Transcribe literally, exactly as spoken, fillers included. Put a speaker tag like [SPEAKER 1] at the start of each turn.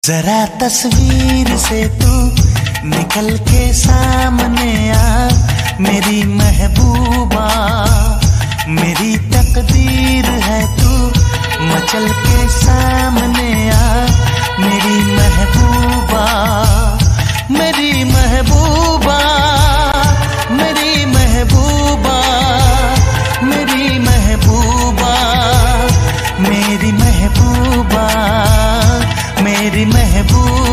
[SPEAKER 1] जरा तस्वीर से तू निकल के सामने आ, मेरी महबूबा मेरी तकदीर है तू मचल के सामने आ, मेरी महबूबा मेरी महबूबा मेरी महबूबा मेरी महबूबा मेरी महबूबा मेरी महबूबा